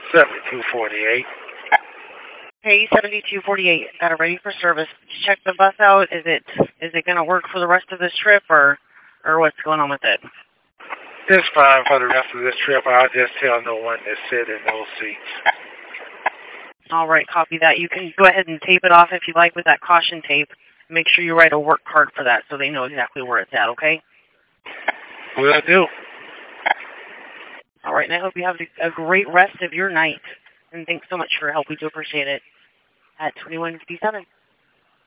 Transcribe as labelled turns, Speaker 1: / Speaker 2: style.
Speaker 1: 7248.
Speaker 2: Hey, 7248. Got it ready for service. Check the bus out. Is it going to work for the rest of this trip, or what's going on with it?
Speaker 1: It's fine for the rest of this trip. I'll just tell no one to sit in those seats.
Speaker 2: All right, copy that. You can go ahead and tape it off if you like with that caution tape. Make sure you write a work card for that so they know exactly where it's at, okay?
Speaker 1: Will do.
Speaker 2: All right, and I hope you have a great rest of your night. And thanks so much for your help. We do appreciate it. At 2157.